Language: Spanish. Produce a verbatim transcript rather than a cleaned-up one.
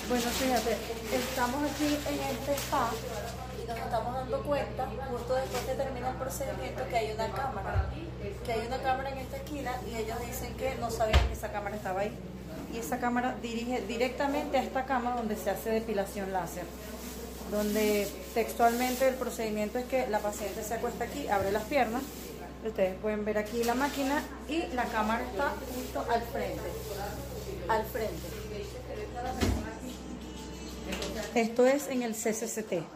Bueno, fíjate, estamos aquí en este spa y nos estamos dando cuenta, justo después que termina el procedimiento, que hay una cámara. Que hay una cámara en esta esquina y ellos dicen que no sabían que esa cámara estaba ahí. Y esa cámara dirige directamente a esta cama donde se hace depilación láser. Donde textualmente el procedimiento es que la paciente se acuesta aquí, abre las piernas. Ustedes pueden ver aquí la máquina y la cámara está justo al frente. Al frente. Esto es en el C C C T.